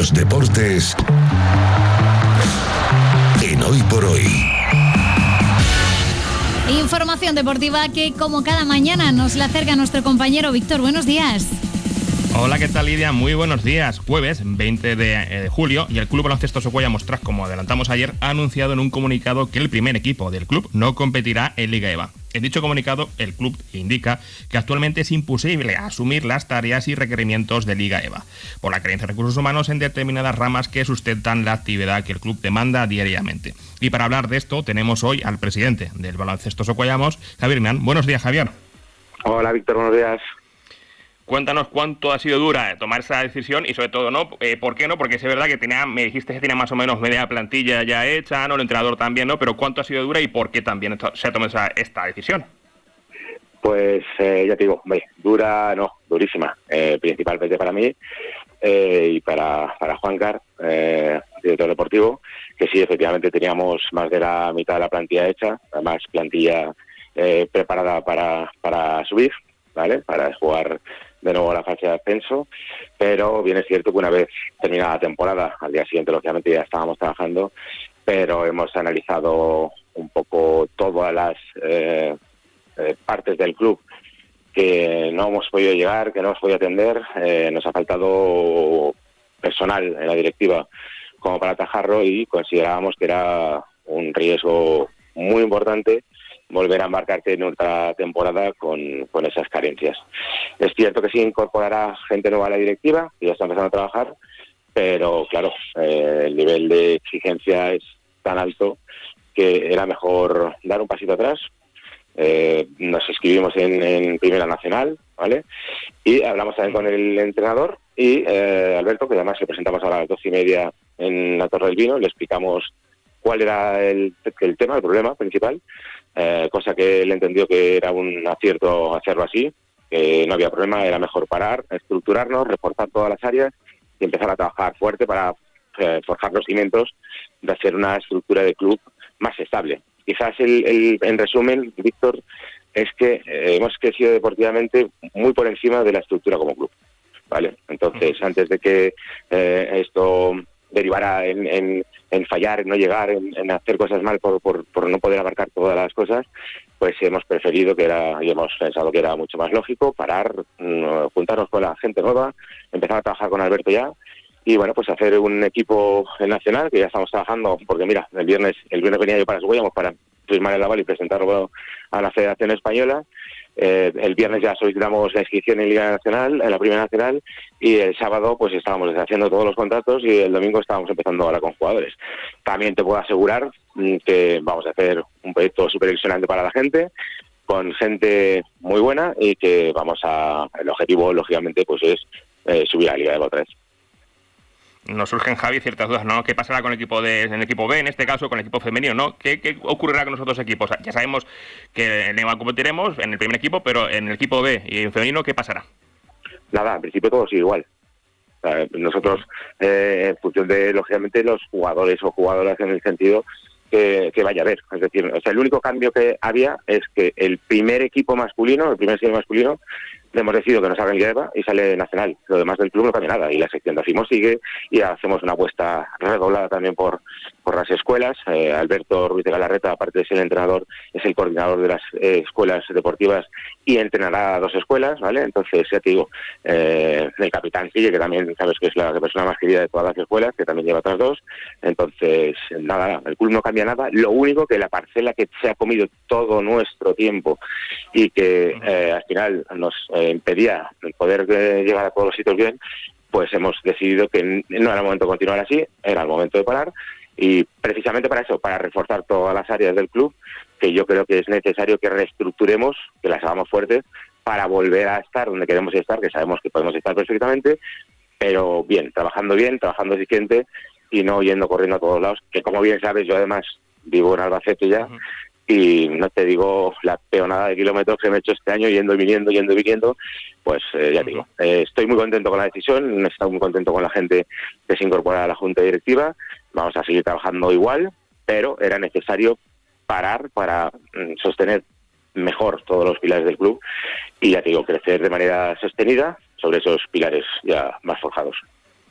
Los deportes en Hoy por Hoy. Información deportiva que, como cada mañana, nos la acerca nuestro compañero Víctor. Buenos días. Hola, ¿qué tal, Lidia? Muy buenos días. Jueves 20 de julio y el Club Baloncesto Socuellamos Track, como adelantamos ayer, ha anunciado en un comunicado que el primer equipo del club no competirá en Liga EVA. En dicho comunicado, el club indica que actualmente es imposible asumir las tareas y requerimientos de Liga EVA, por la carencia de recursos humanos en determinadas ramas que sustentan la actividad que el club demanda diariamente. Y para hablar de esto, tenemos hoy al presidente del Baloncesto Socuellamos, Javier Mian. Buenos días, Javier. Hola, Víctor, buenos días. Cuéntanos cuánto ha sido dura tomar esa decisión y sobre todo, ¿no? ¿Por qué no? Porque es verdad que me dijiste que tenía más o menos media plantilla ya hecha, ¿no? El entrenador también, ¿no? Pero ¿cuánto ha sido dura y por qué también se ha tomado esta decisión? Pues ya te digo, dura, no, durísima, principalmente para mí y para Juancar, director deportivo, que sí, efectivamente teníamos más de la mitad de la plantilla hecha, además plantilla preparada para subir, ¿vale? Para jugar de nuevo la fase de ascenso, pero bien es cierto que una vez terminada la temporada, al día siguiente lógicamente ya estábamos trabajando, pero hemos analizado un poco todas las partes del club que no hemos podido llegar, que no hemos podido atender. Nos ha faltado personal en la directiva como para atajarlo y considerábamos que era un riesgo muy importante volver a embarcarte en otra temporada con esas carencias. Es cierto que sí incorporará gente nueva a la directiva, que ya está empezando a trabajar, pero claro, el nivel de exigencia es tan alto que era mejor dar un pasito atrás. Nos inscribimos en Primera Nacional, ¿vale? Y hablamos también con el entrenador y Alberto, que además le presentamos ahora a las 12:30 en la Torre del Vino, le explicamos cuál era el tema, el problema principal, cosa que él entendió que era un acierto hacerlo así, que no había problema, era mejor parar, estructurarnos, reforzar todas las áreas y empezar a trabajar fuerte para forjar los cimientos de hacer una estructura de club más estable. Quizás en resumen, Víctor, es que hemos crecido deportivamente muy por encima de la estructura como club, ¿vale? Entonces, antes de que esto derivara en fallar, en no llegar, en hacer cosas mal por no poder abarcar todas las cosas, pues hemos preferido y hemos pensado que era mucho más lógico parar, juntarnos con la gente nueva, empezar a trabajar con Alberto ya y bueno, pues hacer un equipo nacional que ya estamos trabajando, porque mira, el viernes venía yo para Socuellamos para firmar el aval y presentarlo a la Federación Española. El viernes ya solicitamos la inscripción en Liga Nacional, en la Primera Nacional, y el sábado pues estábamos haciendo todos los contratos y el domingo estábamos empezando ahora con jugadores. También te puedo asegurar que vamos a hacer un proyecto súper ilusionante para la gente, con gente muy buena y que el objetivo lógicamente pues es subir a Liga EVA otra vez. Nos surgen, Javi, ciertas dudas, ¿no? ¿Qué pasará con el equipo en el equipo B, en este caso, con el equipo femenino, ¿no? ¿Qué ocurrirá con los otros equipos? Ya sabemos que en EVA competiremos en el primer equipo, pero en el equipo B y en femenino, ¿qué pasará? Nada, en principio todo sigue igual. O sea, nosotros, en función de, lógicamente, los jugadores o jugadoras en el sentido que vaya a haber. Es decir, o sea, el único cambio que había es que el primer equipo masculino, hemos decidido que no salga en Liga EVA y sale nacional. Lo demás del club no cambia nada y la sección de AFIMO sigue y hacemos una apuesta redoblada también por las escuelas. Alberto Ruiz de Galarreta, aparte de ser el entrenador, es el coordinador de las escuelas deportivas y entrenará 2 escuelas, ¿vale? Entonces, ya te digo, el capitán sigue, que también sabes que es la persona más querida de todas las escuelas, que también lleva otras 2. Entonces, nada, el club no cambia nada. Lo único que la parcela que se ha comido todo nuestro tiempo y que al final nos impedía el poder llegar a todos los sitios bien, pues hemos decidido que no era el momento de continuar así, era el momento de parar, y precisamente para eso, para reforzar todas las áreas del club, que yo creo que es necesario que reestructuremos, que las hagamos fuertes, para volver a estar donde queremos estar, que sabemos que podemos estar perfectamente, pero trabajando eficiente y no yendo corriendo a todos lados, que como bien sabes, yo además vivo en Albacete ya, y no te digo la peonada de kilómetros que me he hecho este año yendo y viniendo, pues ya digo, estoy muy contento con la decisión, he estado muy contento con la gente que se incorpora a la Junta Directiva, vamos a seguir trabajando igual, pero era necesario parar para sostener mejor todos los pilares del club y ya te digo, crecer de manera sostenida sobre esos pilares ya más forjados.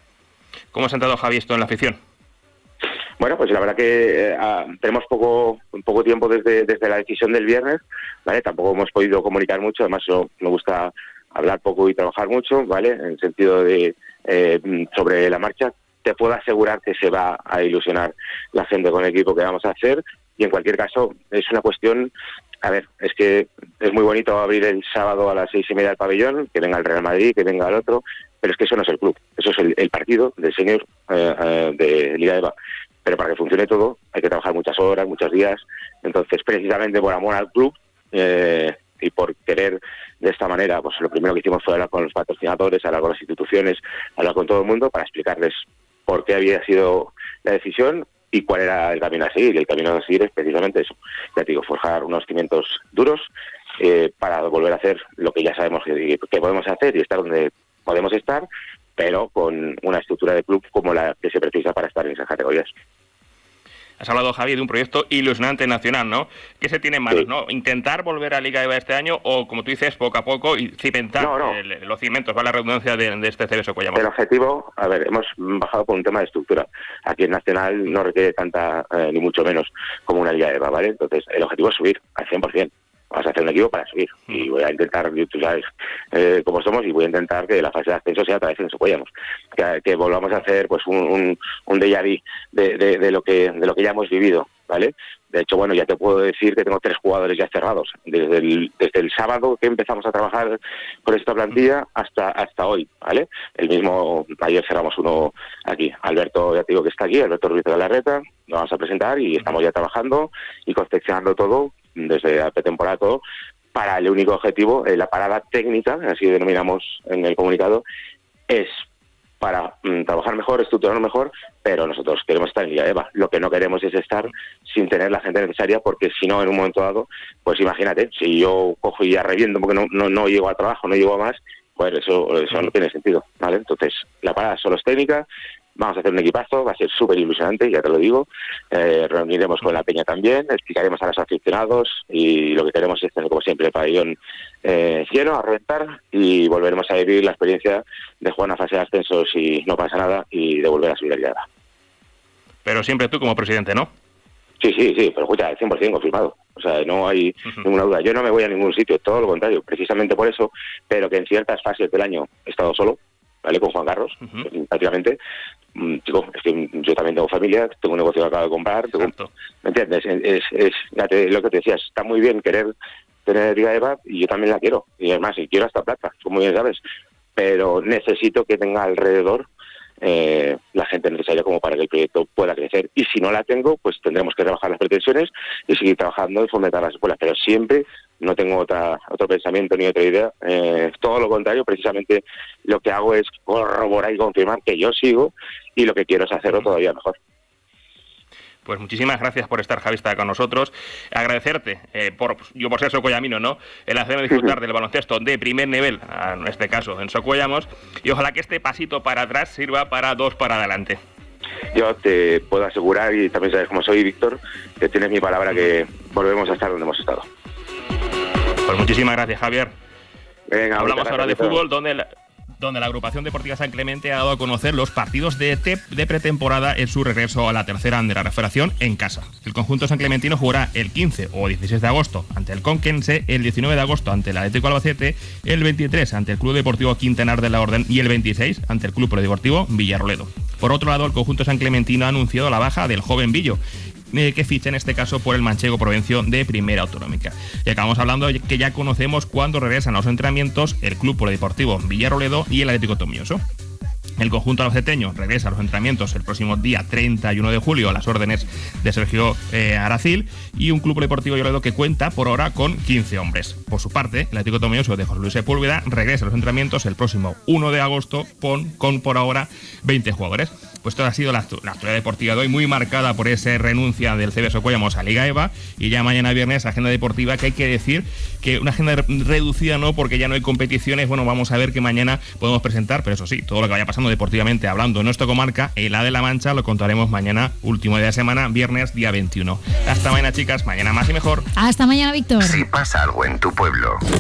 ¿Cómo se ha entrado, Javi, esto en la afición? Bueno, pues la verdad que tenemos poco tiempo desde la decisión del viernes, ¿vale? Tampoco hemos podido comunicar mucho, además me gusta hablar poco y trabajar mucho, ¿vale? En el sentido de sobre la marcha. Te puedo asegurar que se va a ilusionar la gente con el equipo que vamos a hacer, y en cualquier caso es una cuestión, a ver, es que es muy bonito abrir el sábado a las 6:30 el pabellón, que venga el Real Madrid, que venga el otro, pero es que eso no es el club, eso es el partido del señor de Liga EVA. Pero para que funcione todo hay que trabajar muchas horas, muchos días. Entonces, precisamente por amor al club y por querer de esta manera, pues lo primero que hicimos fue hablar con los patrocinadores, hablar con las instituciones, hablar con todo el mundo para explicarles por qué había sido la decisión y cuál era el camino a seguir. Y el camino a seguir es precisamente eso, ya te digo, forjar unos cimientos duros para volver a hacer lo que ya sabemos que podemos hacer y estar donde podemos estar, pero con una estructura de club como la que se precisa para estar en esas categorías. Has hablado, Javi, de un proyecto ilusionante nacional, ¿no? ¿Qué se tiene en manos, no? ¿Intentar volver a Liga EVA este año o, como tú dices, poco a poco y cimentar los cimientos, va la redundancia de este CB Socuellamos? El objetivo, a ver, hemos bajado por un tema de estructura. Aquí en Nacional no requiere tanta, ni mucho menos, como una Liga EVA, ¿vale? Entonces, el objetivo es subir al 100%. Vamos a hacer un equipo para subir y voy a intentar, tú sabes cómo somos, y voy a intentar que la fase de ascenso sea otra vez en Socuellamos, que volvamos a hacer pues un déjà vu de lo que ya hemos vivido, ¿vale? De hecho, bueno, ya te puedo decir que tengo 3 jugadores ya cerrados desde el sábado que empezamos a trabajar con esta plantilla hasta hoy, ¿vale? Ayer cerramos uno aquí, Alberto, ya te digo que está aquí, Alberto Ruiz de la Larreta, lo vamos a presentar y estamos ya trabajando y confeccionando todo desde la pretemporada, todo para el único objetivo, la parada técnica, así denominamos en el comunicado, es para trabajar mejor, estructurarnos mejor, pero nosotros queremos estar en Liga EVA. Lo que no queremos es estar sin tener la gente necesaria, porque si no, en un momento dado, pues imagínate, si yo cojo y ya reviento porque no llego al trabajo, no llego a más, pues eso no tiene sentido, ¿vale? Entonces, la parada solo es técnica. Vamos a hacer un equipazo, va a ser súper ilusionante, ya te lo digo. Reuniremos con la peña también, explicaremos a los aficionados y lo que queremos es tener, como siempre, el pabellón lleno, a reventar, y volveremos a vivir la experiencia de jugar una fase de ascenso si no pasa nada y de volver a subir a Liga EVA. Pero siempre tú como presidente, ¿no? Sí, pero escucha, 100% confirmado. O sea, no hay ninguna duda. Yo no me voy a ningún sitio, todo lo contrario, precisamente por eso, pero que en ciertas fases del año he estado solo, ¿vale? Con Juan Carlos, prácticamente. Chico, es que yo también tengo familia, tengo un negocio que acabo de comprar, ¿me entiendes? Es lo que te decías, está muy bien querer tener Liga EVA, y yo también la quiero, y además, y quiero hasta plata, como bien sabes, pero necesito que tenga alrededor la gente necesaria como para que el proyecto pueda crecer, y si no la tengo, pues tendremos que rebajar las pretensiones y seguir trabajando y fomentar las escuelas, pero siempre no tengo otro pensamiento ni otra idea, todo lo contrario, precisamente lo que hago es corroborar y confirmar que yo sigo, y lo que quiero es hacerlo todavía mejor. Pues muchísimas gracias por estar, Javi, con nosotros. Agradecerte, por ser socuellamino, ¿no?, el hacerme disfrutar del baloncesto de primer nivel, en este caso en Socuellamos, y ojalá que este pasito para atrás sirva para 2 para adelante. Yo te puedo asegurar, y también sabes cómo soy, Víctor, que tienes mi palabra que volvemos a estar donde hemos estado. Pues muchísimas gracias, Javier. Venga, hablamos ahora de fútbol, donde la agrupación deportiva San Clemente ha dado a conocer los partidos de pretemporada en su regreso a la tercera de la Federación en casa. El conjunto sanclementino jugará el 15 o 16 de agosto ante el Conquense, el 19 de agosto ante el Atlético Albacete, el 23 ante el Club Deportivo Quintanar de la Orden y el 26 ante el Club Polideportivo Villarroledo. Por otro lado, el conjunto sanclementino ha anunciado la baja del joven Villo, que ficha en este caso por el manchego Provencio de Primera Autonómica. Y acabamos hablando de que ya conocemos cuándo regresan a los entrenamientos el Club Polideportivo Villarroledo y el Atlético Tomioso. El conjunto albaceteño regresa a los entrenamientos el próximo día 31 de julio a las órdenes de Sergio Aracil, y un club deportivo Villarroledo que cuenta por ahora con 15 hombres. Por su parte, el Atlético Tomioso de José Luis Sepúlveda regresa a los entrenamientos el próximo 1 de agosto con por ahora 20 jugadores. Pues toda ha sido la actualidad deportiva de hoy, muy marcada por esa renuncia del CB Socuellamos a Liga EVA, y ya mañana viernes agenda deportiva, que hay que decir que una agenda reducida no, porque ya no hay competiciones. Bueno, vamos a ver qué mañana podemos presentar, pero eso sí, todo lo que vaya pasando deportivamente hablando en nuestra comarca, en la de La Mancha, lo contaremos mañana, último día de semana, viernes día 21. Hasta mañana, chicas, mañana más y mejor. Hasta mañana, Víctor. Si pasa algo en tu pueblo,